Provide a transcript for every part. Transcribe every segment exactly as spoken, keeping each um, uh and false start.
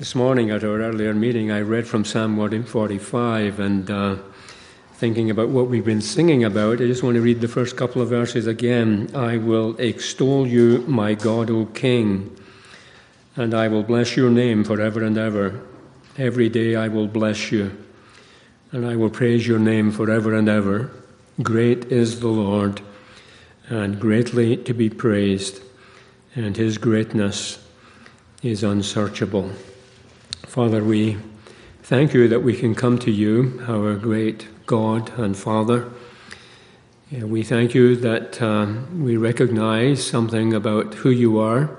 This morning at our earlier meeting, I read from Psalm one forty-five, and uh, thinking about what we've been singing about, I just want to read the first couple of verses again. I will extol you, my God, O King, and I will bless your name forever and ever. Every day I will bless you, and I will praise your name forever and ever. Great is the Lord, and greatly to be praised, and his greatness is unsearchable. Father, we thank you that we can come to you, our great God and Father. We thank you that um, we recognize something about who you are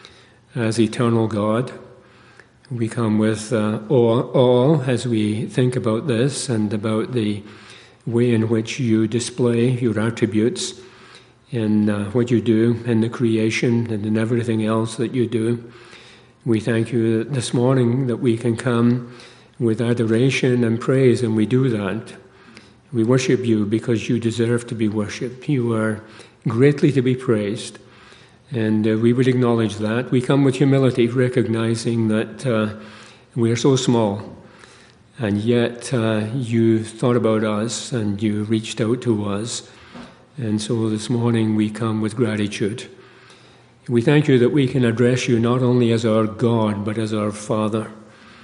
as eternal God. We come with uh, awe, awe as we think about this and about the way in which you display your attributes in uh, what you do in the creation and in everything else that you do. We thank you this morning that we can come with adoration and praise, and we do that. We worship you because you deserve to be worshipped. You are greatly to be praised, and uh, we would acknowledge that. We come with humility, recognizing that uh, we are so small, and yet uh, you thought about us and you reached out to us. And so this morning we come with gratitude. We thank you that we can address you not only as our God, but as our Father,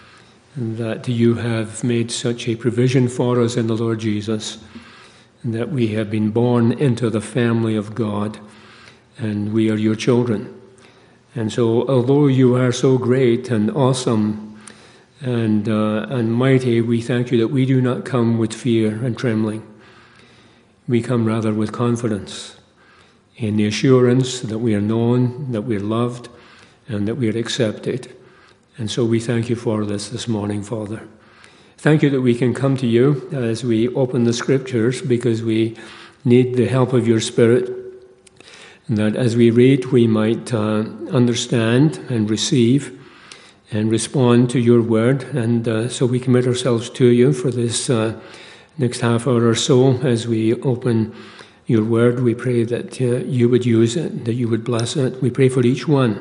and that you have made such a provision for us in the Lord Jesus, and that we have been born into the family of God, and we are your children. And so, although you are so great and awesome and, uh, and mighty, we thank you that we do not come with fear and trembling. We come rather with confidence, in the assurance that we are known, that we are loved, and that we are accepted. And so we thank you for this this morning, Father. Thank you that we can come to you as we open the Scriptures, because we need the help of your Spirit, and that as we read we might uh, understand and receive and respond to your word. And uh, so we commit ourselves to you for this uh, next half hour or so as we open your word. We pray that uh, you would use it, that you would bless it. We pray for each one.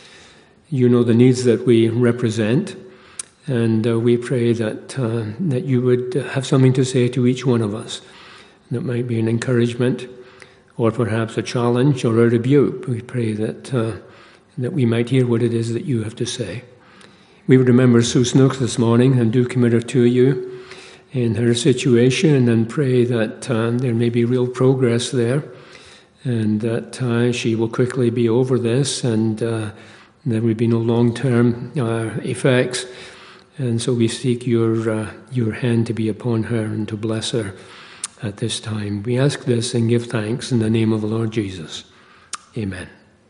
You know the needs that we represent, and uh, we pray that uh, that you would have something to say to each one of us. That might be an encouragement, or perhaps a challenge or a rebuke. We pray that uh, that we might hear what it is that you have to say. We would remember Sue Snooks this morning and do commit her to you in her situation, and pray that uh, there may be real progress there, and that uh, she will quickly be over this, and uh, there will be no long-term uh, effects. And so we seek your uh, your hand to be upon her and to bless her at this time. We ask this and give thanks in the name of the Lord Jesus. Amen.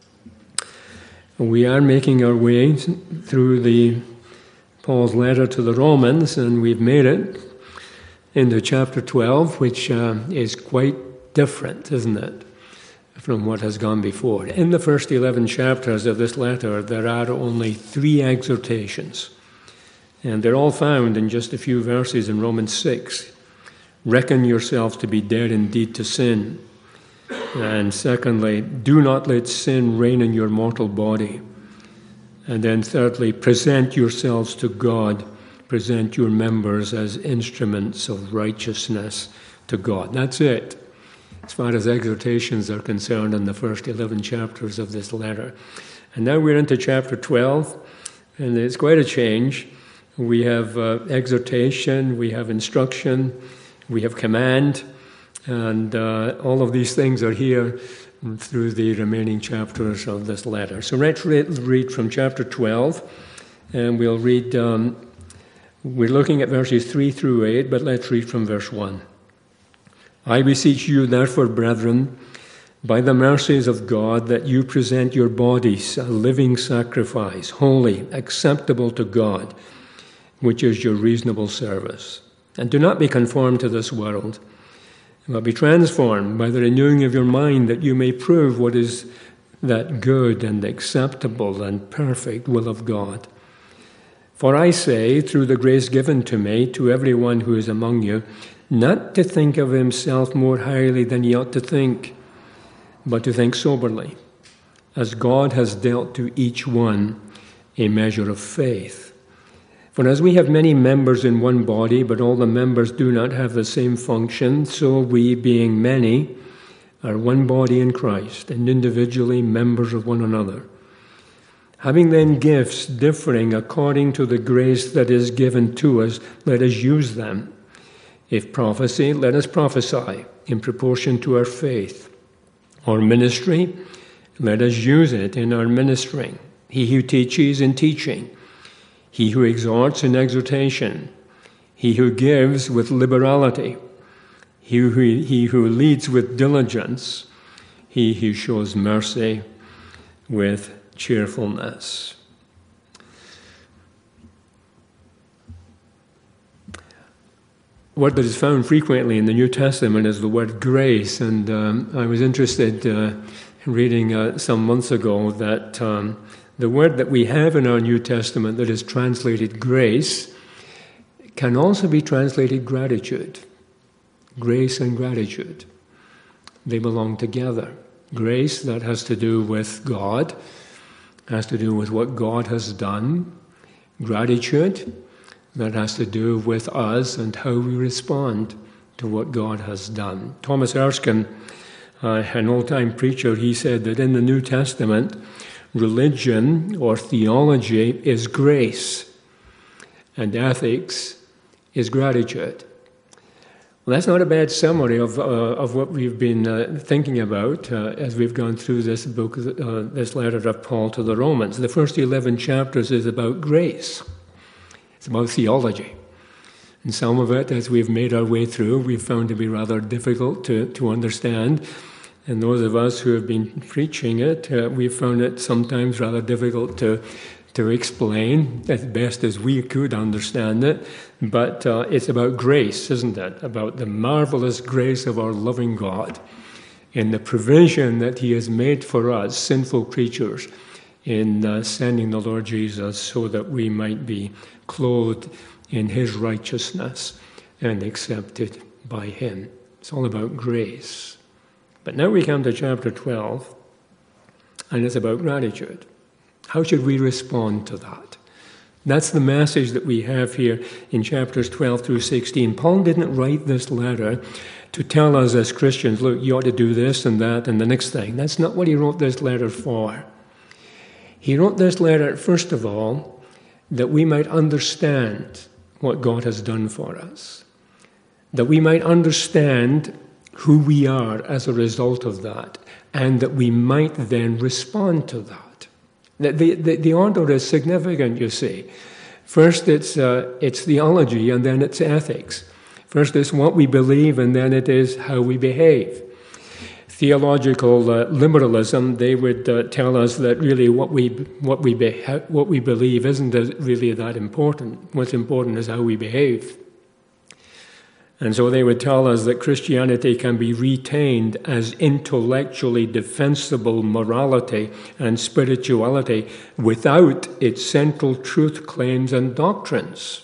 We are making our way through the Paul's letter to the Romans, and we've made it into chapter twelve, which uh, is quite different, isn't it, from what has gone before. In the first eleven chapters of this letter, there are only three exhortations, and they're all found in just a few verses in Romans six. Reckon yourselves to be dead indeed to sin. And secondly, do not let sin reign in your mortal body. And then thirdly, present yourselves to God. Present your members as instruments of righteousness to God. That's it, as far as exhortations are concerned, in the first eleven chapters of this letter. And now we're into chapter twelve, and it's quite a change. We have uh, exhortation, we have instruction, we have command, and uh, all of these things are here through the remaining chapters of this letter. So let's read from chapter twelve, and we'll read... Um, We're looking at verses three through eight, but let's read from verse one. I beseech you, therefore, brethren, by the mercies of God, that you present your bodies a living sacrifice, holy, acceptable to God, which is your reasonable service. And do not be conformed to this world, but be transformed by the renewing of your mind, that you may prove what is that good and acceptable and perfect will of God. For I say, through the grace given to me, to everyone who is among you, not to think of himself more highly than he ought to think, but to think soberly, as God has dealt to each one a measure of faith. For as we have many members in one body, but all the members do not have the same function, so we, being many, are one body in Christ, and individually members of one another. Having then gifts differing according to the grace that is given to us, let us use them. If prophecy, let us prophesy in proportion to our faith. Or ministry, let us use it in our ministering. He who teaches in teaching. He who exhorts in exhortation. He who gives with liberality. He who, he who leads with diligence. He who shows mercy with cheerfulness. Word that is found frequently in the New Testament is the word grace, and um, I was interested uh, in reading uh, some months ago that um, the word that we have in our New Testament that is translated grace can also be translated gratitude. Grace and gratitude. They belong together. Grace, that has to do with God, has to do with what God has done. Gratitude, that has to do with us and how we respond to what God has done. Thomas Erskine, uh, an old-time preacher, he said that in the New Testament, religion or theology is grace, and ethics is gratitude. Well, that's not a bad summary of uh, of what we've been uh, thinking about uh, as we've gone through this book, uh, this letter of Paul to the Romans. The first eleven chapters is about grace. It's about theology. And some of it, as we've made our way through, we've found to be rather difficult to, to understand. And those of us who have been preaching it, uh, we've found it sometimes rather difficult to to explain as best as we could understand it. But uh, it's about grace, isn't it? About the marvelous grace of our loving God in the provision that He has made for us, sinful creatures, in uh, sending the Lord Jesus so that we might be clothed in His righteousness and accepted by Him. It's all about grace. But now we come to chapter twelve, and it's about gratitude. How should we respond to that? That's the message that we have here in chapters twelve through sixteen. Paul didn't write this letter to tell us as Christians, look, you ought to do this and that and the next thing. That's not what he wrote this letter for. He wrote this letter, first of all, that we might understand what God has done for us, that we might understand who we are as a result of that, and that we might then respond to that. The, the, the order is significant, you see. First, it's uh, it's theology, and then it's ethics. First, it's what we believe, and then it is how we behave. Theological uh, liberalism, they would uh, tell us that really what we what we be, what we believe isn't really that important. What's important is how we behave. And so they would tell us that Christianity can be retained as intellectually defensible morality and spirituality without its central truth claims and doctrines.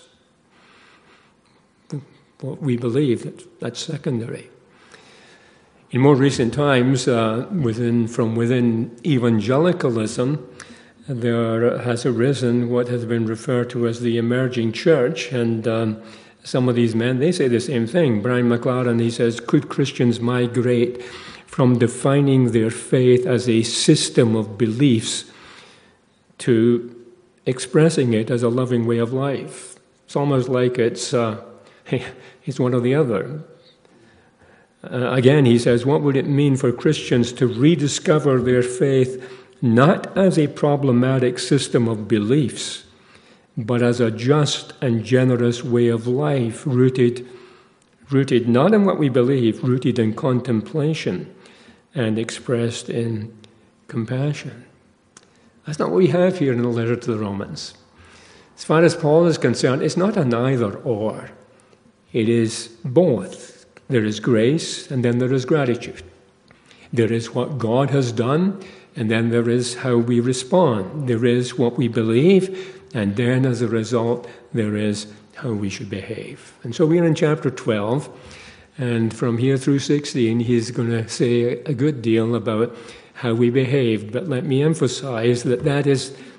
What we believe, that's secondary. In more recent times, uh, within from within evangelicalism, there has arisen what has been referred to as the emerging church, and um, some of these men, they say the same thing. Brian McLaren, he says, could Christians migrate from defining their faith as a system of beliefs to expressing it as a loving way of life? It's almost like it's, uh, it's one or the other. Uh, again, he says, what would it mean for Christians to rediscover their faith not as a problematic system of beliefs, but as a just and generous way of life, rooted, rooted not in what we believe, rooted in contemplation and expressed in compassion? That's not what we have here in the letter to the Romans. As far as Paul is concerned, it's not an either or. It is both. There is grace, and then there is gratitude. There is what God has done, and then there is how we respond. There is what we believe, and then, as a result, there is how we should behave. And so we're in chapter twelve, and from here through sixteen, he's going to say a good deal about how we behave. But let me emphasize that that is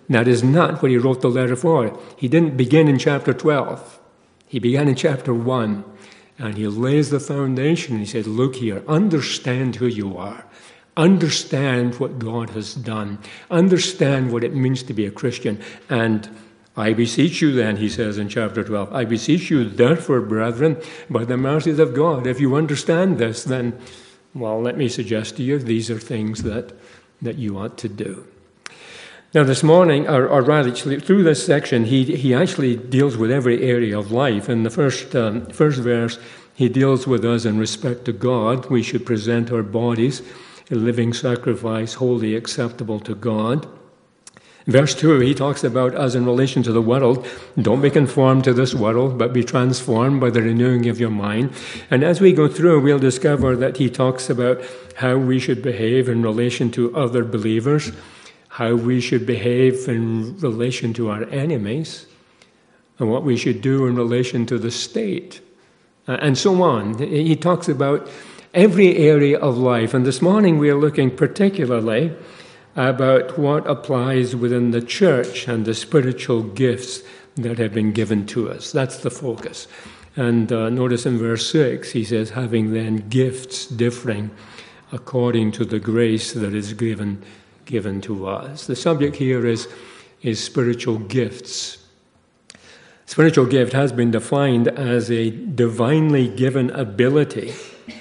That is not what he wrote the letter for. He didn't begin in chapter twelve. He began in chapter one. And he lays the foundation. He said, look here, understand who you are. Understand what God has done. Understand what it means to be a Christian. And I beseech you then, he says in chapter twelve, I beseech you therefore, brethren, by the mercies of God. If you understand this, then, well, let me suggest to you, these are things that, that you ought to do. Now this morning, or, or rather through this section, he, he actually deals with every area of life. In the first, um, first verse, he deals with us in respect to God. We should present our bodies a living sacrifice, wholly acceptable to God. Verse two, he talks about us in relation to the world. Don't be conformed to this world, but be transformed by the renewing of your mind. And as we go through, we'll discover that he talks about how we should behave in relation to other believers, how we should behave in relation to our enemies, and what we should do in relation to the state, and so on. He talks about every area of life. And this morning we are looking particularly about what applies within the church and the spiritual gifts that have been given to us. That's the focus. And uh, notice in verse six, he says, having then gifts differing according to the grace that is given given to us. The subject here is, is spiritual gifts. Spiritual gift has been defined as a divinely given ability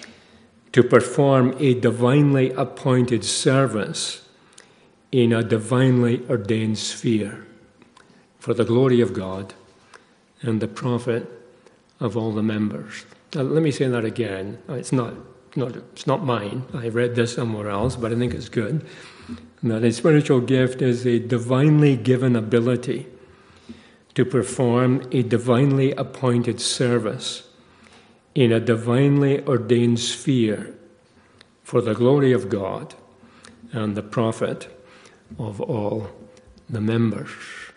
to perform a divinely appointed service in a divinely ordained sphere for the glory of God and the profit of all the members. Now, let me say that again. It's not, not, it's not mine. I read this somewhere else, but I think it's good. That a spiritual gift is a divinely given ability to perform a divinely appointed service in a divinely ordained sphere for the glory of God and the profit of all the members.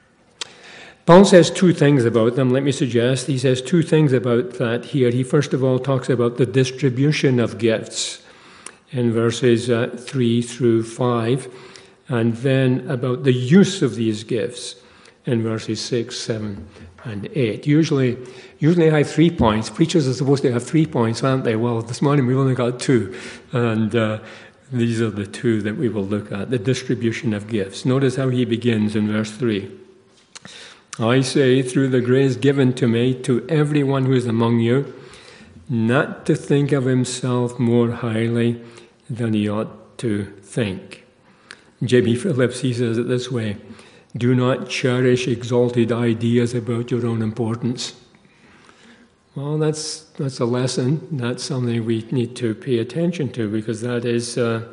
Paul says two things about them, let me suggest. He says two things about that here. He first of all talks about the distribution of gifts in verses uh, three through five, and then about the use of these gifts in verses six, seven, and eight. Usually, usually I have three points. Preachers are supposed to have three points, aren't they? Well, this morning we've only got two, and uh, these are the two that we will look at, the distribution of gifts. Notice how he begins in verse three. I say, through the grace given to me, to everyone who is among you, not to think of himself more highly than he ought to think. J B Phillips, he says it this way, do not cherish exalted ideas about your own importance. Well, that's that's a lesson. That's something we need to pay attention to, because that is uh,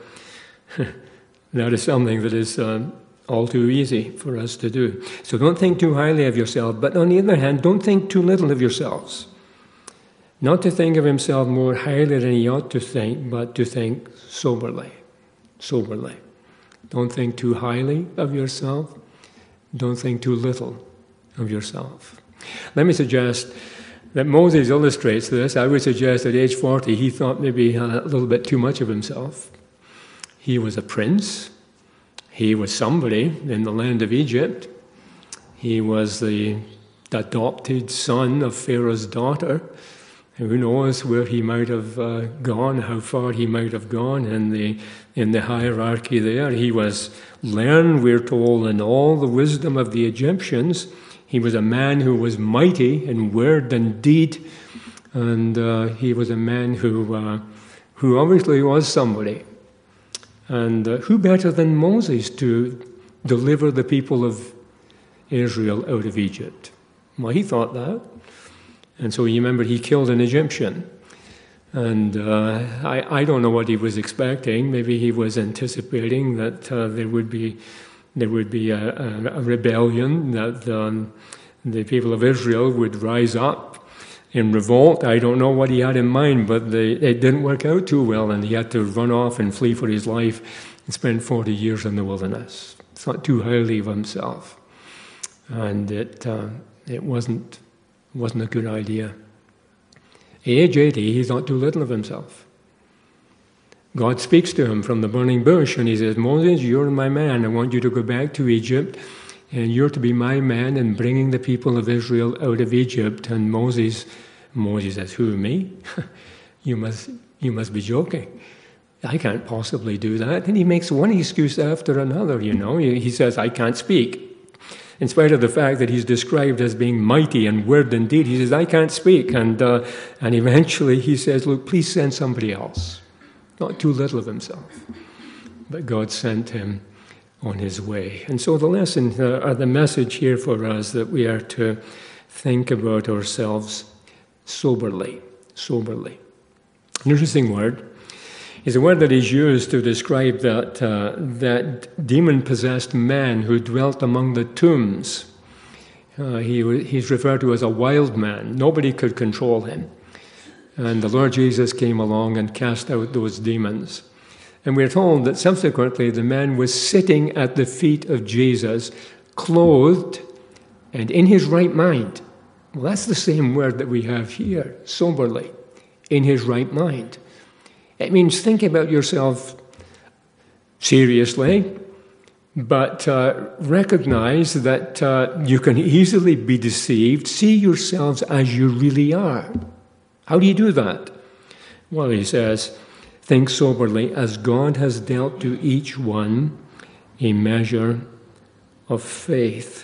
that is something that is uh, all too easy for us to do. So don't think too highly of yourself, but on the other hand, don't think too little of yourselves. Not to think of himself more highly than he ought to think, but to think soberly, soberly. Don't think too highly of yourself. Don't think too little of yourself. Let me suggest that Moses illustrates this. I would suggest at age forty, he thought maybe a little bit too much of himself. He was a prince. He was somebody in the land of Egypt. He was the adopted son of Pharaoh's daughter. Who knows where he might have uh, gone, how far he might have gone in the in the hierarchy there. He was learned, we're told, in all the wisdom of the Egyptians. He was a man who was mighty in word and deed, and uh, he was a man who uh, who obviously was somebody. And uh, who better than Moses to deliver the people of Israel out of Egypt? Well, he thought that. And so you remember he killed an Egyptian. And uh, I, I don't know what he was expecting. Maybe he was anticipating that uh, there would be there would be a, a, a rebellion, that um, the people of Israel would rise up in revolt. I don't know what he had in mind, but the, it didn't work out too well, and he had to run off and flee for his life and spend forty years in the wilderness. Thought too highly of himself. And it uh, it wasn't... wasn't a good idea. At age eighty, he thought too little of himself. God speaks to him from the burning bush, and he says, Moses, you're my man. I want you to go back to Egypt. and you're to be my man in bringing the people of Israel out of Egypt. And Moses, Moses says, who, me? you must, you must be joking. I can't possibly do that. And he makes one excuse after another, you know. He says, I can't speak. In spite of the fact that he's described as being mighty and word and deed, he says, I can't speak. And, uh, and eventually he says, look, please send somebody else. Not too little of himself. But God sent him on his way. And so the lesson, uh, or the message here for us, that we are to think about ourselves soberly. Soberly. An interesting word. Is a word that is used to describe that uh, that demon-possessed man who dwelt among the tombs. Uh, he he's referred to as a wild man. Nobody could control him. And the Lord Jesus came along and cast out those demons. And we're told that subsequently the man was sitting at the feet of Jesus, clothed and in his right mind. Well, that's the same word that we have here, soberly, in his right mind. It means think about yourself seriously, but uh, recognize that uh, you can easily be deceived. See yourselves as you really are. How do you do that? Well, he says, think soberly as God has dealt to each one a measure of faith.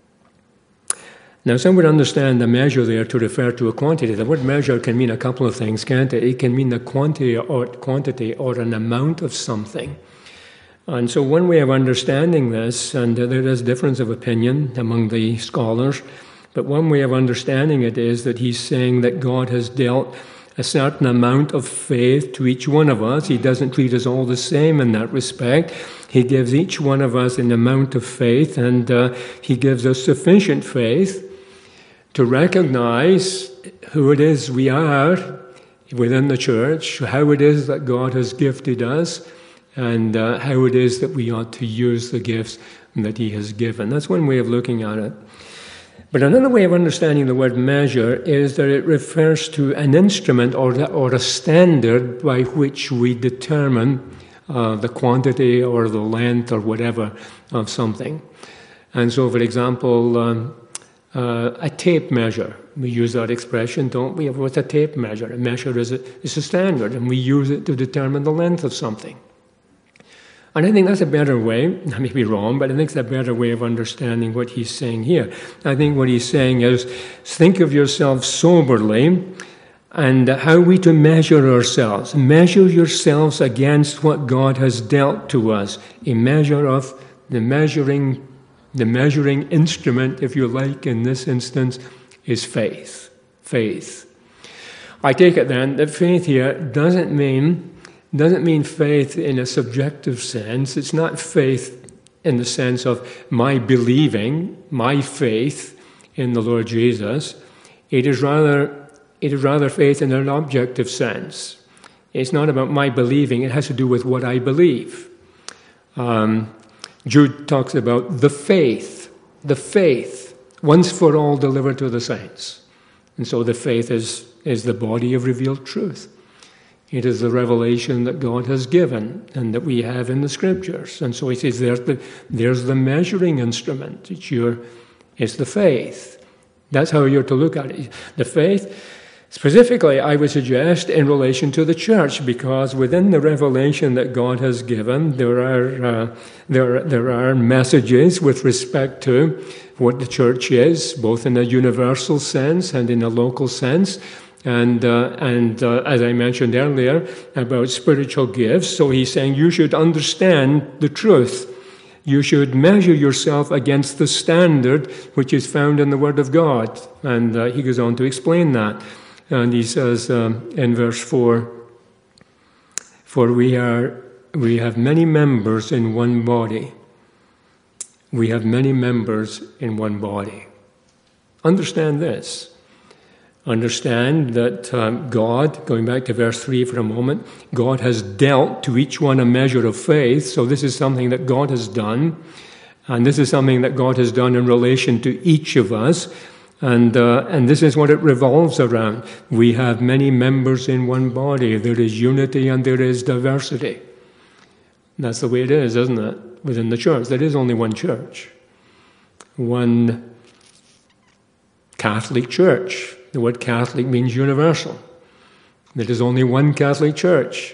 Now, some would understand the measure there to refer to a quantity. The word measure can mean a couple of things, can't it? It can mean the quantity or, quantity or an amount of something. And so one way of understanding this, and there is difference of opinion among the scholars, but one way of understanding it is that he's saying that God has dealt a certain amount of faith to each one of us. He doesn't treat us all the same in that respect. He gives each one of us an amount of faith, and uh, he gives us sufficient faith to recognize who it is we are within the church, how it is that God has gifted us, and uh, how it is that we ought to use the gifts that he has given. That's one way of looking at it. But another way of understanding the word measure is that it refers to an instrument or, the, or a standard by which we determine uh, the quantity or the length or whatever of something. And so, for example, um, uh, a tape measure. We use that expression, don't we? What's a tape measure? A measure is a, is a standard, and we use it to determine the length of something. And I think that's a better way, I may be wrong, but I think it's a better way of understanding what he's saying here. I think what he's saying is, think of yourself soberly, and how are we to measure ourselves? Measure yourselves against what God has dealt to us. A measure of the measuring, the measuring instrument, if you like, in this instance, is faith. Faith. I take it then that faith here doesn't mean doesn't mean faith in a subjective sense. It's not faith in the sense of my believing, my faith in the Lord Jesus. It is rather, it is rather faith in an objective sense. It's not about my believing. It has to do with what I believe. Um, Jude talks about the faith, the faith, once for all delivered to the saints. And so the faith is, is the body of revealed truth. It is the revelation that God has given and that we have in the Scriptures. And so he says there's the, there's the measuring instrument. It's, your, it's the faith. That's how you're to look at it. The faith, specifically, I would suggest, in relation to the church, because within the revelation that God has given, there are, uh, there, there are messages with respect to what the church is, both in a universal sense and in a local sense. And uh, and uh, as I mentioned earlier about spiritual gifts, so he's saying you should understand the truth. You should measure yourself against the standard which is found in the Word of God. And uh, he goes on to explain that. And he says um, in verse four, "For we are we have many members in one body. We have many members in one body." Understand this. Understand that um, God, going back to verse three for a moment, God has dealt to each one a measure of faith. So this is something that God has done. And this is something that God has done in relation to each of us. And uh, and this is what it revolves around. We have many members in one body. There is unity and there is diversity. That's the way it is, isn't it? Within the church. There is only one church. one Catholic Church. The word Catholic means universal. There is only one Catholic Church.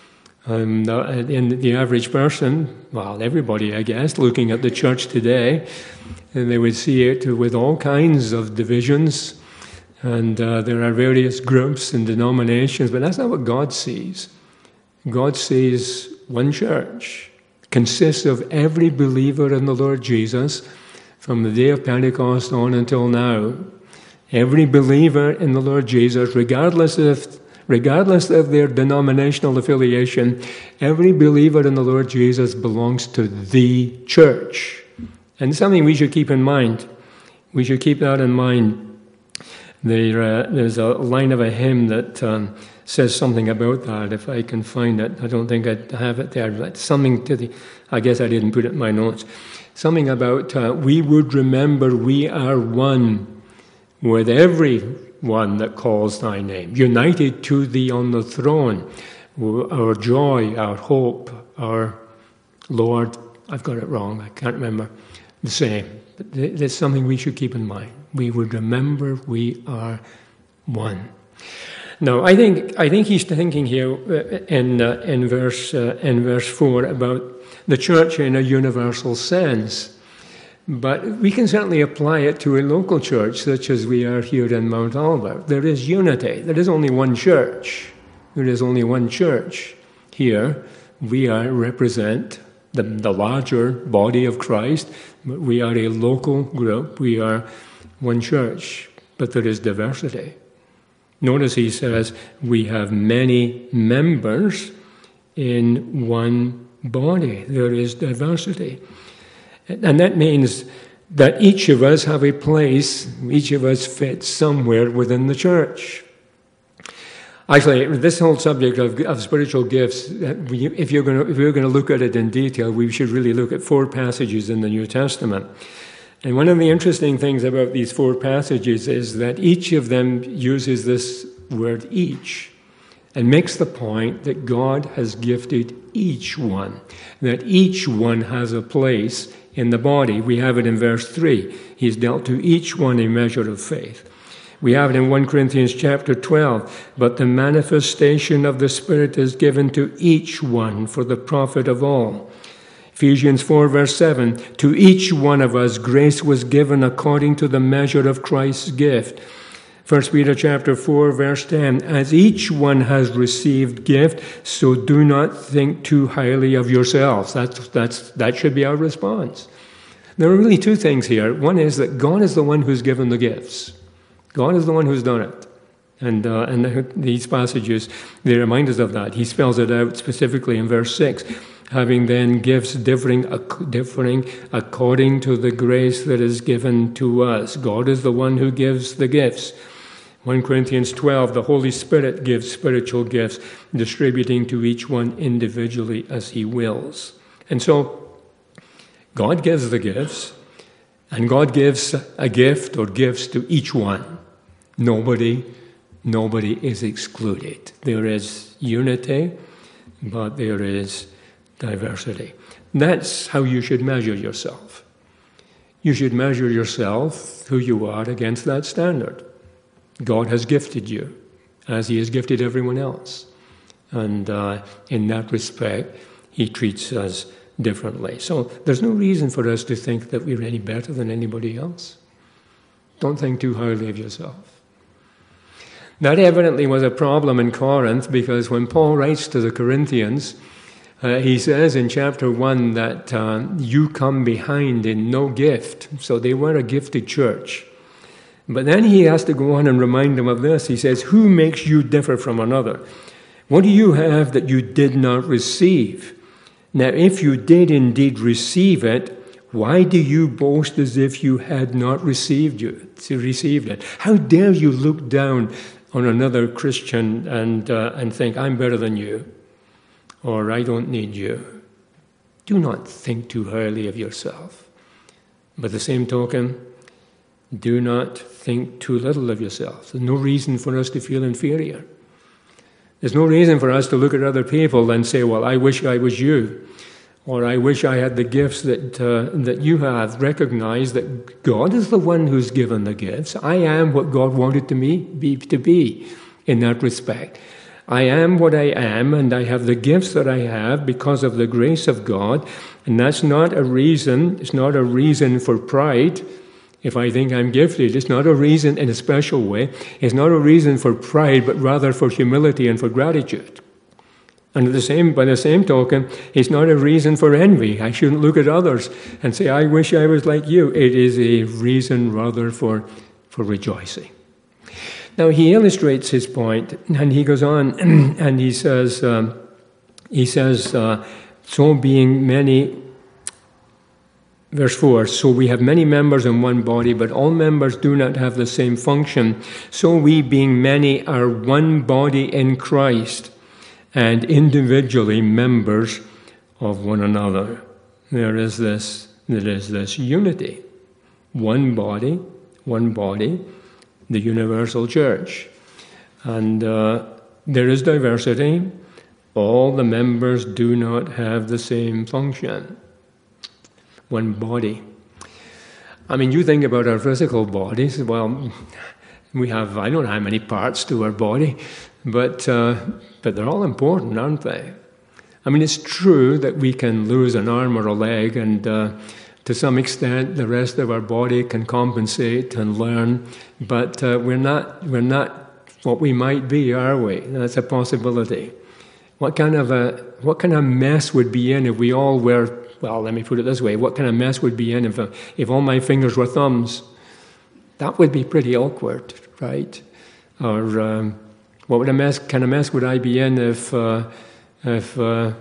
Um, and the average person, well, everybody, I guess, looking at the church today, and they would see it with all kinds of divisions, and uh, there are various groups and denominations, but that's not what God sees. God sees one church, consists of every believer in the Lord Jesus from the day of Pentecost on until now. Every believer in the Lord Jesus, regardless of Regardless of their denominational affiliation, every believer in the Lord Jesus belongs to the church. And something we should keep in mind. We should keep that in mind. There, uh, there's a line of a hymn that um, says something about that, if I can find it. I don't think I have it there, but something to the... I guess I didn't put it in my notes. Something about, uh, we would remember we are one with every one that calls thy name, united to thee on the throne, our joy, our hope, our Lord. I've got it wrong, I can't remember, the same. But there's something we should keep in mind. We would remember we are one. Now, I think I think he's thinking here in uh, in verse uh, in verse four about the church in a universal sense. But we can certainly apply it to a local church, such as we are here in Mount Albert. There is unity. There is only one church. There is only one church. Here, we are represent the, the larger body of Christ, but we are a local group. We are one church, but there is diversity. Notice he says, we have many members in one body. There is diversity. And that means that each of us have a place, each of us fits somewhere within the church. Actually, this whole subject of, of spiritual gifts, if you're going to, if you're going to look at it in detail, we should really look at four passages in the New Testament. And one of the interesting things about these four passages is that each of them uses this word each and makes the point that God has gifted each one, that each one has a place in the body. We have it in verse three. He's dealt to each one a measure of faith. We have it in First Corinthians chapter twelve. But the manifestation of the Spirit is given to each one for the profit of all. Ephesians four verse seven. To each one of us grace was given according to the measure of Christ's gift. First Peter chapter four verse ten. As each one has received gift, so do not think too highly of yourselves. That's, that's, that should be our response. There are really two things here. One is that God is the one who's given the gifts. God is the one who's done it. And, uh, and the, these passages, they remind us of that. He spells it out specifically in verse six. Having then gifts differing, differing according to the grace that is given to us. God is the one who gives the gifts. First Corinthians twelve, the Holy Spirit gives spiritual gifts, distributing to each one individually as he wills. And so, God gives the gifts, and God gives a gift or gifts to each one. Nobody, nobody is excluded. There is unity, but there is diversity. That's how you should measure yourself. You should measure yourself, who you are, against that standard. God has gifted you, as he has gifted everyone else. And uh, in that respect, he treats us differently. So there's no reason for us to think that we're any better than anybody else. Don't think too highly of yourself. That evidently was a problem in Corinth, because when Paul writes to the Corinthians, uh, he says in chapter one that uh, you come behind in no gift. So they were a gifted church. But then he has to go on and remind them of this. He says, who makes you differ from another? What do you have that you did not receive? Now, if you did indeed receive it, why do you boast as if you had not received you, received it? How dare you look down on another Christian and uh, and think, I'm better than you, or I don't need you? Do not think too highly of yourself. By the same token, do not think too little of yourself. There's no reason for us to feel inferior. There's no reason for us to look at other people and say, well, I wish I was you. Or I wish I had the gifts that uh, that you have. Recognize that God is the one who's given the gifts. I am what God wanted to me be to be in that respect. I am what I am, and I have the gifts that I have because of the grace of God. And that's not a reason, it's not a reason for pride. If I think I'm gifted, it's not a reason in a special way. It's not a reason for pride, but rather for humility and for gratitude. And at the same, by the same token, it's not a reason for envy. I shouldn't look at others and say, I wish I was like you. It is a reason rather for, for rejoicing. Now, he illustrates his point, and he goes on, and he says, um, he says, uh, so being many, verse four, so we have many members in one body, but all members do not have the same function. So we, being many, are one body in Christ, and individually members of one another. There is this, there is this unity. One body, one body, the universal church. And uh, there is diversity. All the members do not have the same function. One body. I mean, you think about our physical bodies. Well, we have, I don't know how many parts to our body, but uh, but they're all important, aren't they? I mean, it's true that we can lose an arm or a leg, and uh, to some extent, the rest of our body can compensate and learn. But uh, we're not we're not what we might be, are we? That's a possibility. What kind of a what kind of mess would be in if we all were? Well, let me put it this way: what kind of mess would be in if uh, if all my fingers were thumbs? That would be pretty awkward, right? Or um, what would a mess kind of mess would I be in if uh, if uh,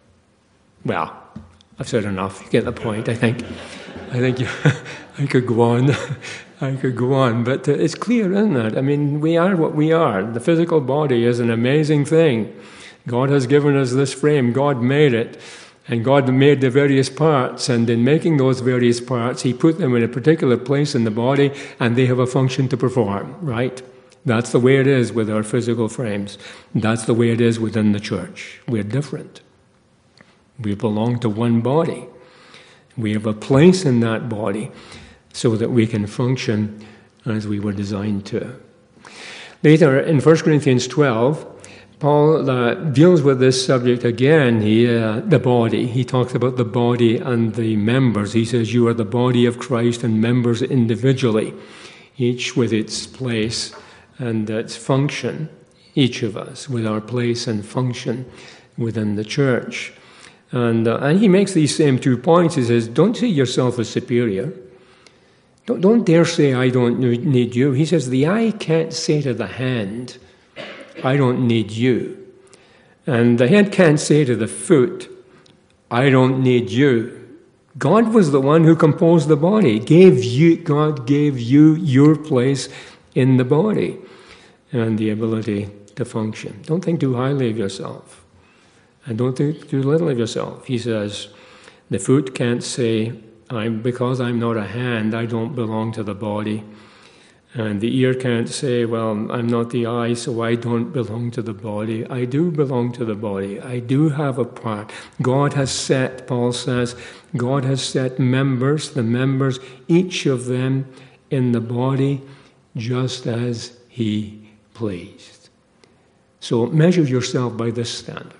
well, I've said enough. You get the point, I think. I think you, I could go on. I could go on. But uh, it's clear, isn't it? I mean, we are what we are. The physical body is an amazing thing. God has given us this frame. God made it. And God made the various parts. And in making those various parts, He put them in a particular place in the body, and they have a function to perform, right? That's the way it is with our physical frames. That's the way it is within the church. We're different. We belong to one body. We have a place in that body so that we can function as we were designed to. Later, in First Corinthians twelve, Paul uh, deals with this subject again, he, uh, the body. He talks about the body and the members. He says, you are the body of Christ and members individually, each with its place and its function, each of us with our place and function within the church. And, uh, and he makes these same two points. He says, don't see yourself as superior. Don't, don't dare say, I don't need you. He says, the eye can't say to the hand, I don't need you. And the head can't say to the foot, I don't need you. God was the one who composed the body. Gave you, God gave you your place in the body and the ability to function. Don't think too highly of yourself. And don't think too little of yourself. He says, the foot can't say, I'm, because I'm not a hand, I don't belong to the body. And the ear can't say, well, I'm not the eye, so I don't belong to the body. I do belong to the body. I do have a part. God has set, Paul says, God has set members, the members, each of them in the body, just as He pleased. So measure yourself by this standard.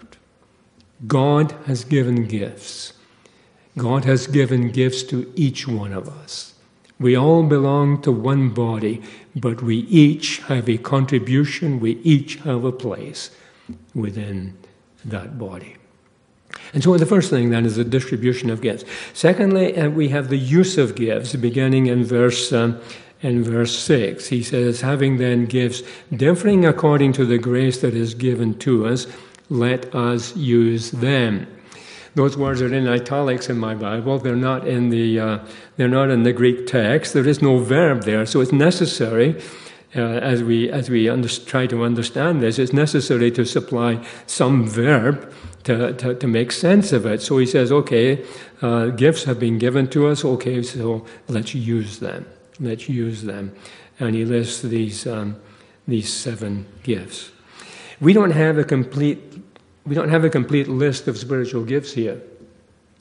God has given gifts. God has given gifts to each one of us. We all belong to one body, but we each have a contribution, we each have a place within that body. And so the first thing then is the distribution of gifts. Secondly, uh, we have the use of gifts, beginning in verse um, in verse six. He says, having then gifts differing according to the grace that is given to us, let us use them. Those words are in italics in my Bible. They're not in the uh, they're not in the Greek text. There is no verb there, so it's necessary uh, as we as we under, try to understand this. It's necessary to supply some verb to, to to make sense of it. So he says, okay, uh, gifts have been given to us. Okay, so let's use them. Let's use them, and he lists these um, these seven gifts. We don't have a complete. We don't have a complete list of spiritual gifts here.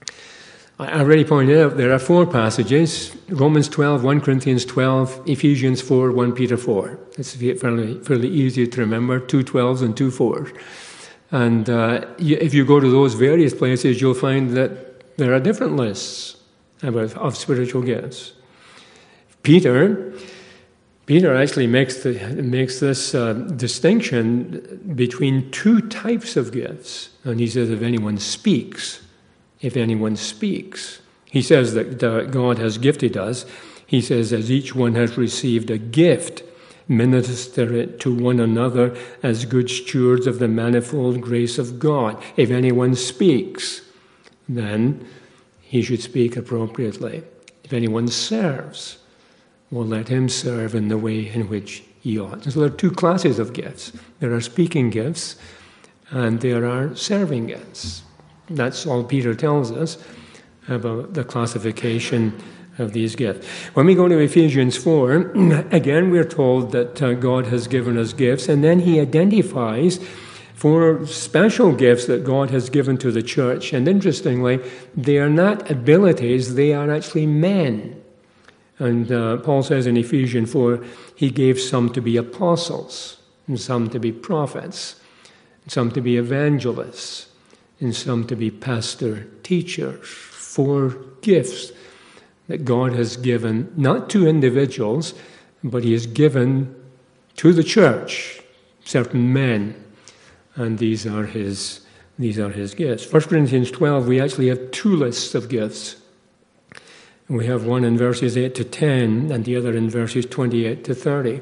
I already pointed out there are four passages: Romans twelve, First Corinthians twelve, Ephesians four, First Peter four. It's fairly, fairly easy to remember, two twelves and two fours. And uh, if you go to those various places, you'll find that there are different lists about, of spiritual gifts. Peter, Peter actually makes, the, makes this uh, distinction between two types of gifts. And he says, if anyone speaks, if anyone speaks. He says that uh, God has gifted us. He says, as each one has received a gift, minister it to one another as good stewards of the manifold grace of God. If anyone speaks, then he should speak appropriately. If anyone serves, well, let him serve in the way in which he ought. So there are two classes of gifts. There are speaking gifts, and there are serving gifts. That's all Peter tells us about the classification of these gifts. When we go to Ephesians four, again, we're told that uh, God has given us gifts, and then he identifies four special gifts that God has given to the church. And interestingly, they are not abilities, they are actually men. And uh, Paul says in Ephesians four, he gave some to be apostles, and some to be prophets, and some to be evangelists, and some to be pastor teachers. Four gifts that God has given, not to individuals, but he has given to the church, certain men. And these are his, these are his gifts. First Corinthians twelve, we actually have two lists of gifts. We have one in verses eight to ten, and the other in verses twenty-eight to thirty.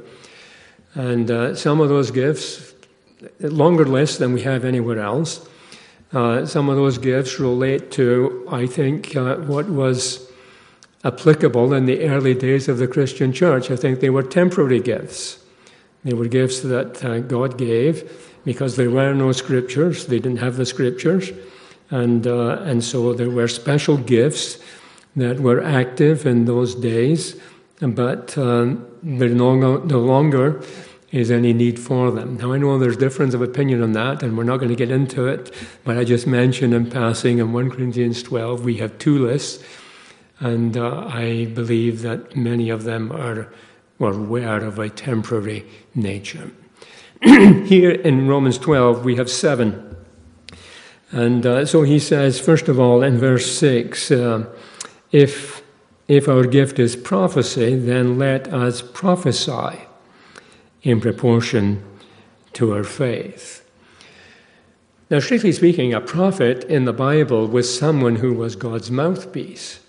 And uh, some of those gifts, longer list than we have anywhere else. Uh, some of those gifts relate to, I think, uh, what was applicable in the early days of the Christian church. I think they were temporary gifts. They were gifts that uh, God gave because there were no scriptures. They didn't have the scriptures. And, uh, and so there were special gifts that were active in those days, but um, there no, no longer is any need for them. Now, I know there's difference of opinion on that, and we're not going to get into it, but I just mentioned in passing in First Corinthians twelve, we have two lists, and uh, I believe that many of them are, or were, of a temporary nature. Here in Romans twelve, we have seven. And uh, so he says, first of all, in verse six, uh, if, if our gift is prophecy, then let us prophesy in proportion to our faith. Now, strictly speaking, a prophet in the Bible was someone who was God's mouthpiece.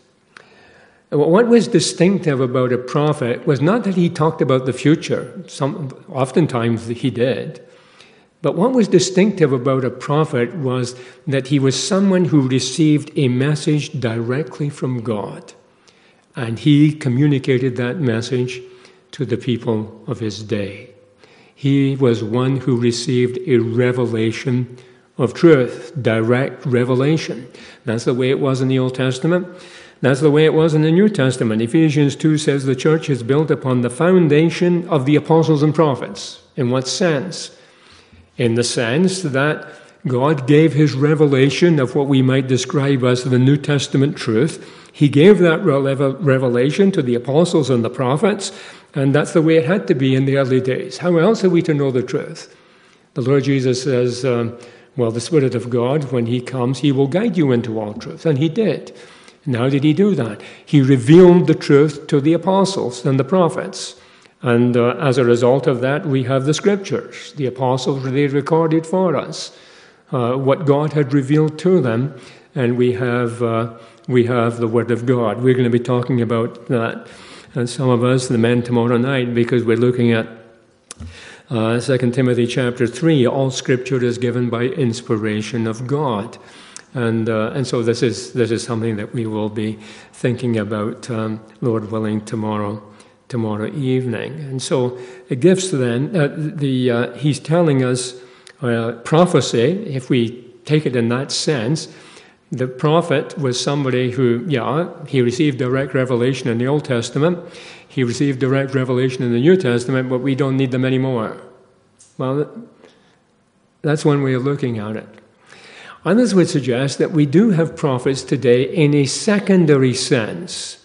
What was distinctive about a prophet was not that he talked about the future. Some, oftentimes he did. But what was distinctive about a prophet was that he was someone who received a message directly from God. And he communicated that message to the people of his day. He was one who received a revelation of truth, direct revelation. That's the way it was in the Old Testament. That's the way it was in the New Testament. Ephesians two says the church is built upon the foundation of the apostles and prophets. In what sense? In the sense that God gave his revelation of what we might describe as the New Testament truth. He gave that revelation to the apostles and the prophets, and that's the way it had to be in the early days. How else are we to know the truth? The Lord Jesus says, um, well, the Spirit of God, when he comes, he will guide you into all truth. And he did. And how did he do that? He revealed the truth to the apostles and the prophets. And uh, as a result of that, we have the scriptures. The apostles, they recorded for us uh, what God had revealed to them, and we have uh, we have the Word of God. We're going to be talking about that, and some of us, the men, tomorrow night, because we're looking at uh, Second Timothy chapter three. All Scripture is given by inspiration of God, and uh, and so this is this is something that we will be thinking about, um, Lord willing, tomorrow. tomorrow evening. And so the gifts then, uh, the uh, he's telling us uh, prophecy, if we take it in that sense, the prophet was somebody who, yeah, he received direct revelation in the Old Testament, he received direct revelation in the New Testament, but we don't need them anymore. Well, that's one way of looking at it. Others would suggest that we do have prophets today in a secondary sense.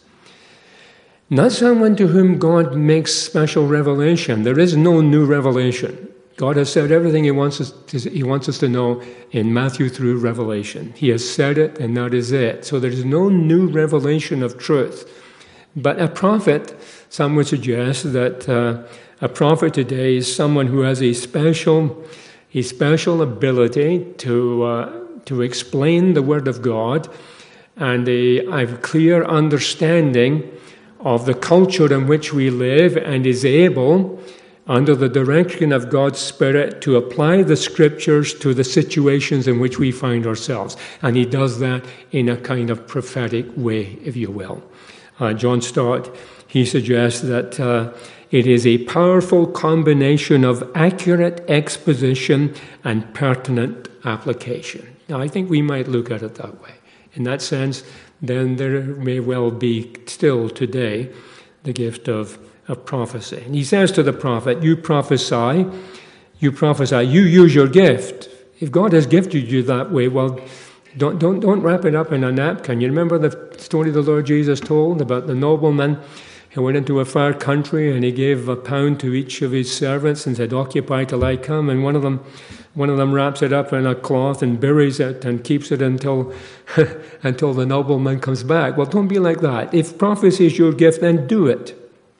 Not someone to whom God makes special revelation. There is no new revelation. God has said everything he wants us to, he wants us to know in Matthew through Revelation. He has said it, and that is it. So there is no new revelation of truth. But a prophet, some would suggest that uh, a prophet today is someone who has a special, a special ability to uh, to explain the Word of God, and a, a clear understanding of the culture in which we live, and is able, under the direction of God's Spirit, to apply the Scriptures to the situations in which we find ourselves. And he does that in a kind of prophetic way, if you will. Uh, John Stott, he suggests that uh, it is a powerful combination of accurate exposition and pertinent application. Now, I think we might look at it that way. In that sense, then there may well be still today the gift of, of prophecy. And he says to the prophet, you prophesy, you prophesy, you use your gift. If God has gifted you that way, well, don't, don't, don't wrap it up in a napkin. You remember the story the Lord Jesus told about the nobleman who went into a far country and he gave a pound to each of his servants and said, occupy till I come. And one of them One of them wraps it up in a cloth and buries it and keeps it until until the nobleman comes back. Well, don't be like that. If prophecy is your gift, then do it.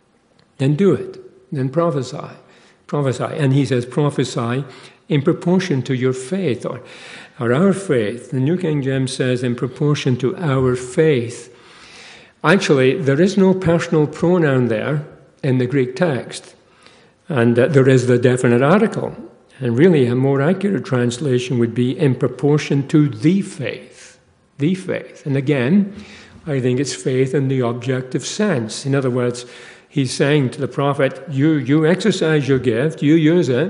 Then do it. Then prophesy. Prophesy. And he says, prophesy in proportion to your faith, or, or our faith. The New King James says, in proportion to our faith. Actually, there is no personal pronoun there in the Greek text. And uh, there is the definite article. And really, a more accurate translation would be in proportion to the faith. The faith. And again, I think it's faith in the objective sense. In other words, he's saying to the prophet, you, you exercise your gift, you use it,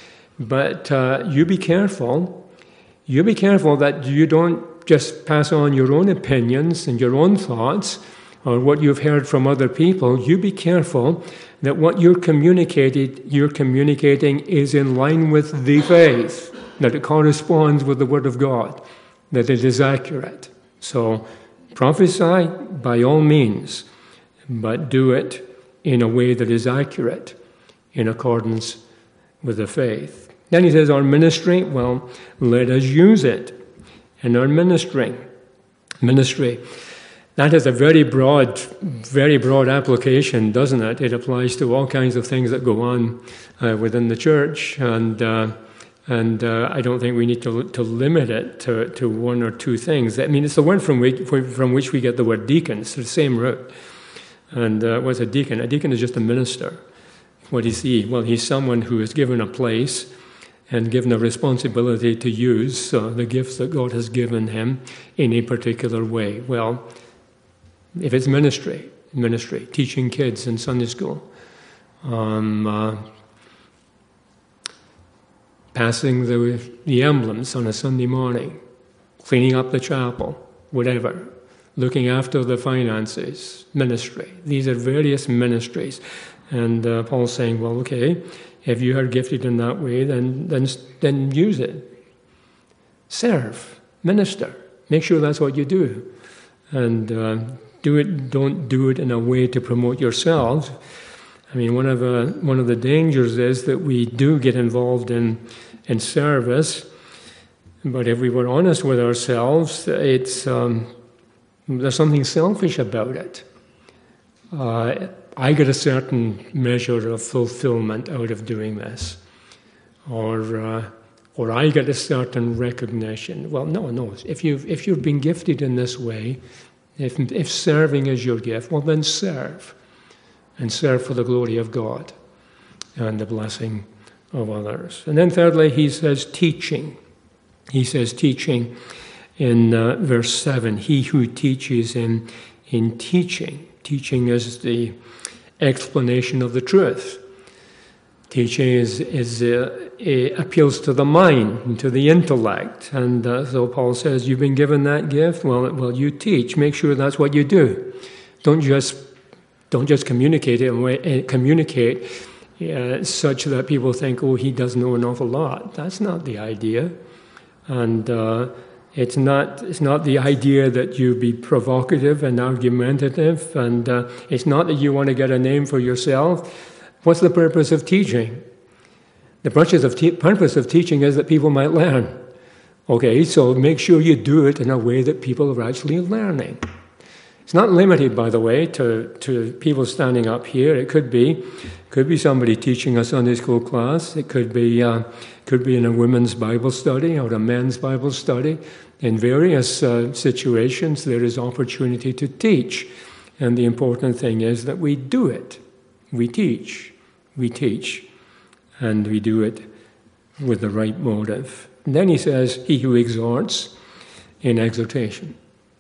but uh, you be careful. You be careful that you don't just pass on your own opinions and your own thoughts or what you've heard from other people. You be careful that what you're communicated, you're communicating is in line with the faith, that it corresponds with the Word of God, that it is accurate. So prophesy by all means, but do it in a way that is accurate, in accordance with the faith. Then he says, our ministry, well, let us use it. In our ministry, ministry, that has a very broad, very broad application, doesn't it? It applies to all kinds of things that go on uh, within the church, and uh, and uh, I don't think we need to to limit it to, to one or two things. I mean, it's the word from which from which we get the word deacon. It's the same root. And uh, what's a deacon? A deacon is just a minister. What is he? Well, he's someone who is given a place and given a responsibility to use uh, the gifts that God has given him in a particular way. Well, if it's ministry, ministry, teaching kids in Sunday school, um, uh, passing the, the emblems on a Sunday morning, cleaning up the chapel, whatever, looking after the finances, ministry. These are various ministries. And uh, Paul's saying, well, okay, if you are gifted in that way, then, then, then use it. Serve, minister. Make sure that's what you do. And uh, do it. Don't do it in a way to promote yourselves. I mean, one of the one of the dangers is that we do get involved in in service, but if we were honest with ourselves, it's um, there's something selfish about it. Uh, I get a certain measure of fulfillment out of doing this, or uh, or I get a certain recognition. Well, no, no. If you've if you've been gifted in this way, if if serving is your gift, well then serve, and serve for the glory of God and the blessing of others. And then thirdly, he says teaching. He says teaching in uh, verse seven. He who teaches in in teaching. Teaching is the explanation of the truth. Teaching is, is uh, appeals to the mind and to the intellect. And uh, so Paul says, you've been given that gift? Well, well, you teach. Make sure that's what you do. Don't just don't just communicate it, uh, communicate uh, such that people think, oh, he does know an awful lot. That's not the idea. And uh, It's not, it's not the idea that you be provocative and argumentative, and uh, it's not that you want to get a name for yourself. What's the purpose of teaching? The purpose of, te- purpose of teaching is that people might learn. Okay, so make sure you do it in a way that people are actually learning. It's not limited, by the way, to, to people standing up here. It could be, could be somebody teaching a Sunday school class. It could be, uh, could be in a women's Bible study or a men's Bible study. In various uh, situations, there is opportunity to teach, and the important thing is that we do it. We teach, we teach, and we do it with the right motive. And then he says, "He who exhorts in exhortation."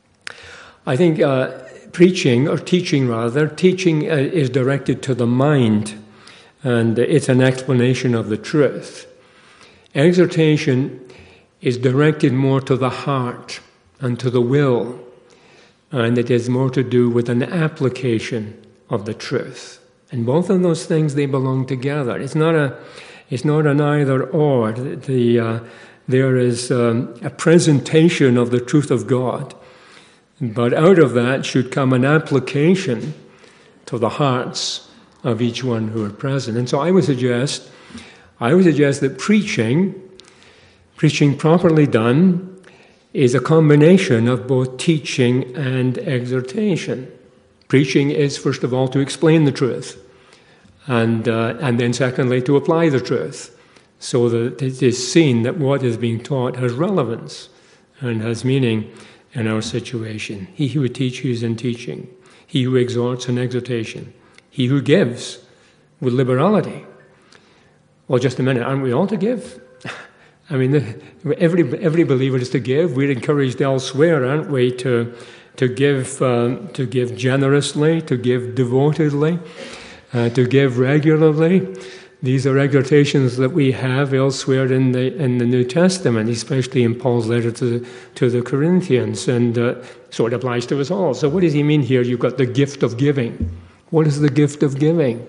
I think uh, preaching, or teaching rather, teaching uh, is directed to the mind, and it's an explanation of the truth. Exhortation is directed more to the heart and to the will, and it is more to do with an application of the truth. And both of those things, they belong together. It's not a, it's not an either or. The, uh, there is um, a presentation of the truth of God, but out of that should come an application to the hearts of each one who are present. And so I would suggest, I would suggest that preaching, preaching properly done, is a combination of both teaching and exhortation. Preaching is, first of all, to explain the truth, and uh, and then secondly, to apply the truth, so that it is seen that what is being taught has relevance and has meaning in our situation. He who would teach, who is in teaching. He who exhorts in exhortation. He who gives with liberality. Well, just a minute, aren't we all to give? I mean, every every believer is to give. We're encouraged elsewhere, aren't we, to to give um, to give generously, to give devotedly, uh, to give regularly. These are exhortations that we have elsewhere in the in the New Testament, especially in Paul's letter to the, to the Corinthians, and uh, so it applies to us all. So what does he mean here? You've got the gift of giving. What is the gift of giving?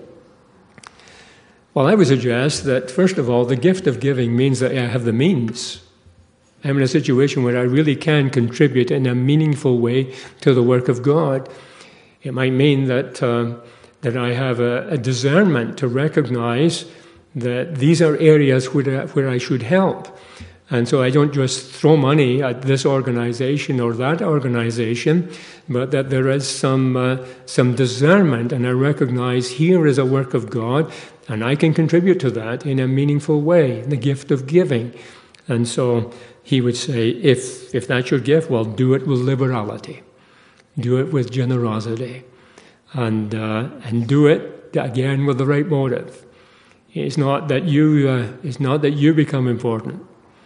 Well, I would suggest that, first of all, the gift of giving means that I have the means. I'm in a situation where I really can contribute in a meaningful way to the work of God. It might mean that uh, that I have a, a discernment to recognize that these are areas where I, where I should help. And so I don't just throw money at this organization or that organization, but that there is some uh, some discernment, and I recognize here is a work of God, and I can contribute to that in a meaningful way, the gift of giving. And so he would say, if if that's your gift, well, do it with liberality. Do it with generosity. And uh, and do it, again, with the right motive. It's not that you, uh, it's not that you become important.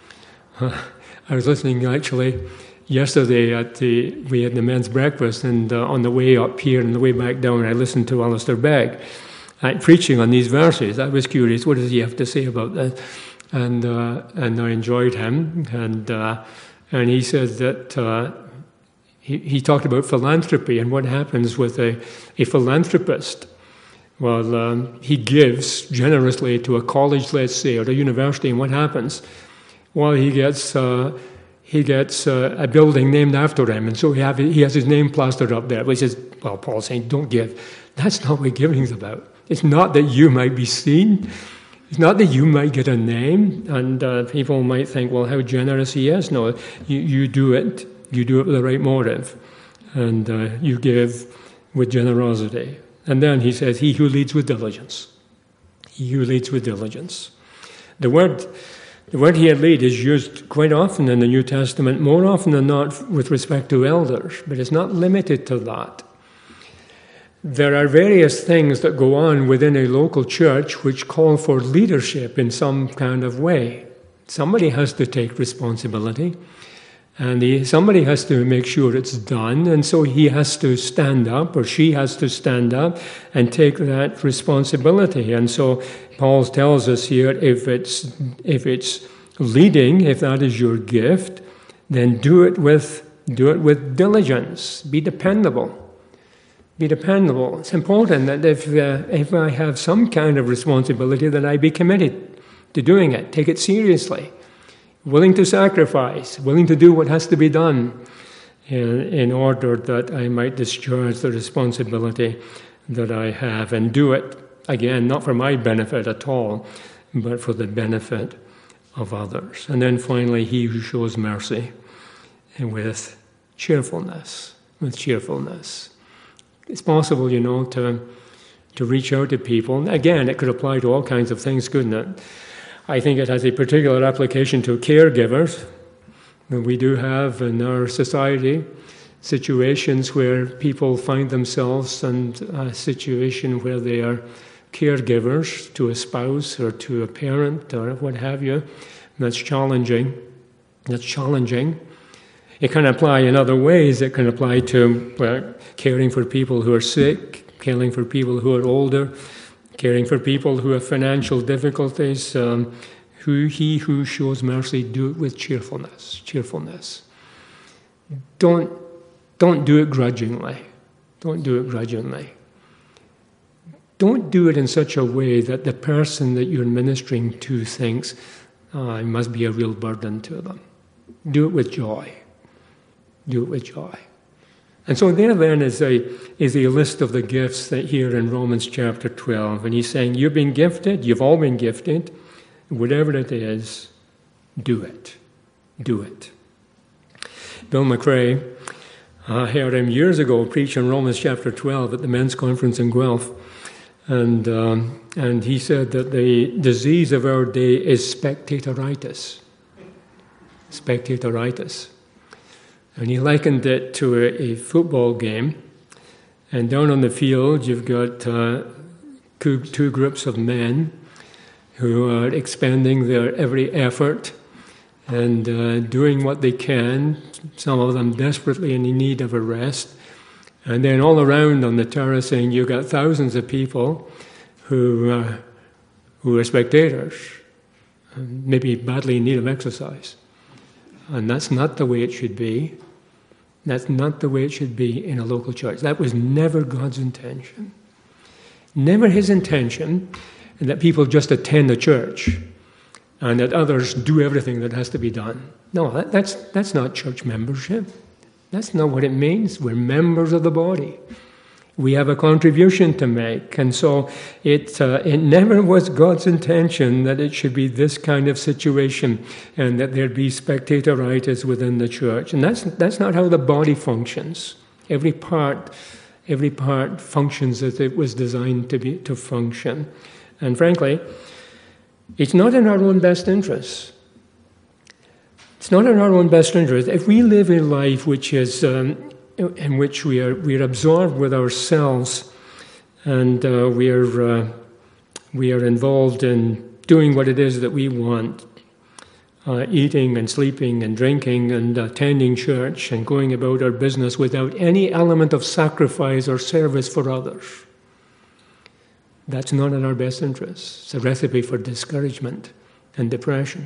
I was listening, actually, yesterday at the, we had the men's breakfast, and uh, on the way up here and the way back down, I listened to Alistair Begg uh, preaching on these verses. I was curious, what does he have to say about that? And uh, and I enjoyed him, and uh, and he said that uh, he he talked about philanthropy and what happens with a a philanthropist. Well, um, he gives generously to a college, let's say, or a university, and what happens? Well, he gets uh, he gets uh, a building named after him, and so he have he has his name plastered up there. Which is, well, Paul's saying, don't give. That's not what giving is about. It's not that you might be seen. It's not that you might get a name, and uh, people might think, well, how generous he is. No, you, you do it. You do it with the right motive, and uh, you give with generosity. And then he says, he who leads with diligence. He who leads with diligence. The word, the word here, lead, is used quite often in the New Testament, more often than not with respect to elders, but it's not limited to that. There are various things that go on within a local church which call for leadership in some kind of way. Somebody has to take responsibility, and he, somebody has to make sure it's done, and so he has to stand up, or she has to stand up and take that responsibility. And so Paul tells us here, if it's if it's leading, if that is your gift, then do it with do it with diligence. Be dependable. Be dependable. It's important that if uh, if I have some kind of responsibility, that I be committed to doing it. Take it seriously. willing to sacrifice, willing to do what has to be done in, in order that I might discharge the responsibility that I have, and do it, again, not for my benefit at all, but for the benefit of others. And then finally, he who shows mercy with cheerfulness, with cheerfulness. It's possible, you know, to to reach out to people. Again, it could apply to all kinds of things, couldn't it? I think it has a particular application to caregivers. We do have in our society situations where people find themselves in a situation where they are caregivers to a spouse or to a parent or what have you. That's challenging. That's challenging. It can apply in other ways. It can apply to well, caring for people who are sick, caring for people who are older, caring for people who have financial difficulties. Um, who he who shows mercy, do it with cheerfulness. Cheerfulness. Don't don't do it grudgingly. Don't do it grudgingly. Don't do it in such a way that the person that you're ministering to thinks, oh, it must be a real burden to them. Do it with joy. Do it with joy. And so there then is a, is a list of the gifts that here in Romans chapter twelve. And he's saying, you've been gifted, you've all been gifted. Whatever it is, do it. Do it. Bill McRae, I heard him years ago preach on Romans chapter twelve at the men's conference in Guelph. And, um, and he said that the disease of our day is spectatoritis. Spectatoritis. And he likened it to a, a football game. And down on the field, you've got uh, two, two groups of men who are expending their every effort and uh, doing what they can, some of them desperately in need of a rest. And then all around on the terracing, you've got thousands of people who, uh, who are spectators, and maybe badly in need of exercise. And that's not the way it should be. That's not the way it should be in a local church. That was never God's intention. Never his intention that people just attend the church and that others do everything that has to be done. No, that, that's, that's not church membership. That's not what it means. We're members of the body. We have a contribution to make. And so it, uh, it never was God's intention that it should be this kind of situation and that there'd be spectatoritis within the church. And that's, that's not how the body functions. Every part, every part functions as it was designed to be, to function. And frankly, it's not in our own best interests. It's not in our own best interest. If we live a life which is um, in which we are we are absorbed with ourselves, and uh, we are uh, we are involved in doing what it is that we want, uh, eating and sleeping and drinking and attending church and going about our business without any element of sacrifice or service for others, that's not in our best interests. It's a recipe for discouragement and depression.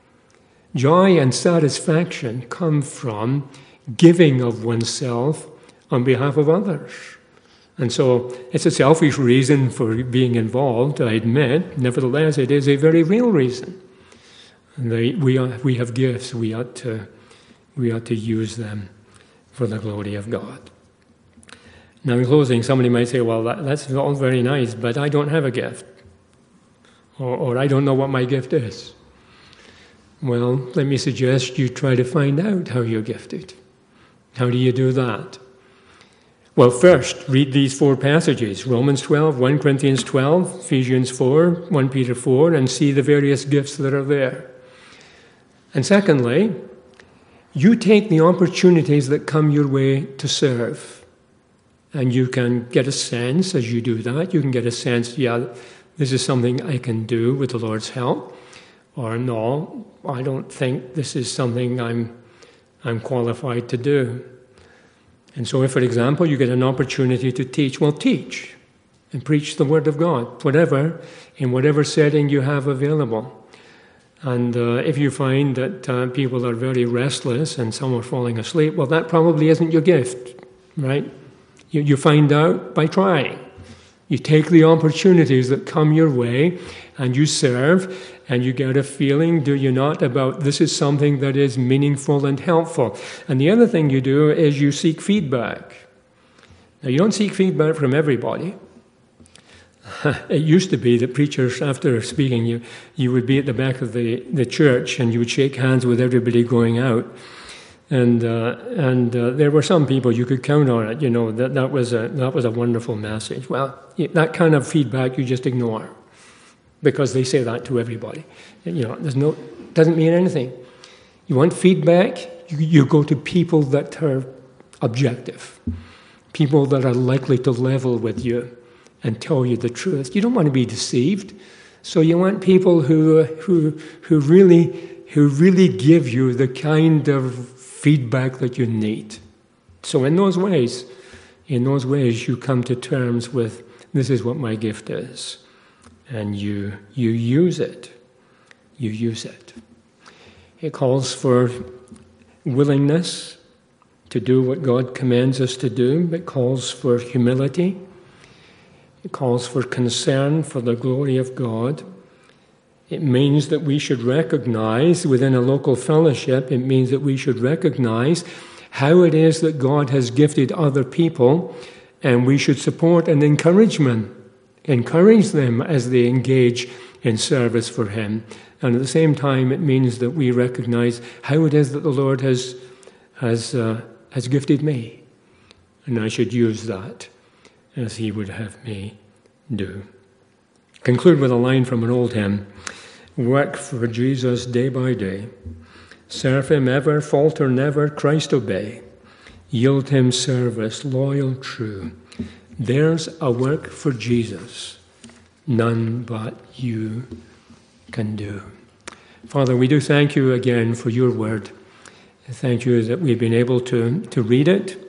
Joy and satisfaction come from giving of oneself on behalf of others. And so it's a selfish reason for being involved, I admit. Nevertheless, it is a very real reason. And they, we, are, we have gifts. We ought to, we ought to use them for the glory of God. Now, in closing, somebody might say, well, that, that's all very nice, but I don't have a gift. Or, or I don't know what my gift is. Well, let me suggest you try to find out how you're gifted. How do you do that? Well, first, read these four passages, Romans twelve, First Corinthians twelve, Ephesians four, First Peter four, and see the various gifts that are there. And secondly, you take the opportunities that come your way to serve. And you can get a sense, as you do that, you can get a sense, yeah, this is something I can do with the Lord's help. Or no, I don't think this is something I'm I'm qualified to do. And so if, for example, you get an opportunity to teach, well, teach and preach the Word of God, whatever, in whatever setting you have available. And uh, if you find that uh, people are very restless and some are falling asleep, well, that probably isn't your gift, right? You, you find out by trying. You take the opportunities that come your way and you serve, and you get a feeling, do you not, about this is something that is meaningful and helpful. And the other thing you do is you seek feedback. Now, you don't seek feedback from everybody. It used to be that preachers, after speaking, you, you would be at the back of the, the church and you would shake hands with everybody going out. And uh, and uh, there were some people you could count on it, you know, that, that was a that was a wonderful message. Well, that kind of feedback you just ignore, because they say that to everybody. You know, there's no doesn't mean anything. You want feedback, you, you go to people that are objective, people that are likely to level with you and tell you the truth. You don't want to be deceived, so you want people who who who really who really give you the kind of feedback that you need. So in those ways, in those ways, you come to terms with, this is what my gift is. And you you use it. You use it. It calls for willingness to do what God commands us to do. It calls for humility. It calls for concern for the glory of God. It means that we should recognize within a local fellowship, it means that we should recognize how it is that God has gifted other people, and we should support and encourage them, encourage them as they engage in service for Him. And at the same time, it means that we recognize how it is that the Lord has, has, uh, has gifted me, and I should use that as He would have me do. Conclude with a line from an old hymn. Work for Jesus day by day. Serve Him ever, falter never, Christ obey. Yield Him service, loyal, true. There's a work for Jesus, none but you can do. Father, we do thank You again for Your word. Thank You that we've been able to, to read it.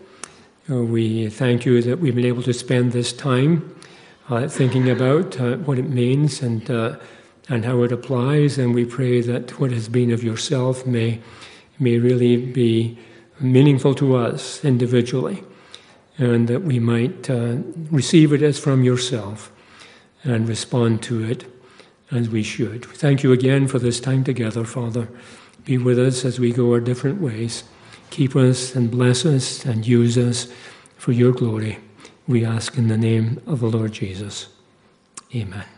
We thank You that we've been able to spend this time Uh, thinking about uh, what it means and uh, and how it applies, and we pray that what has been of Yourself may may really be meaningful to us individually, and that we might uh, receive it as from Yourself and respond to it as we should. Thank You again for this time together, Father. Be with us as we go our different ways. Keep us and bless us and use us for Your glory. We ask in the name of the Lord Jesus. Amen.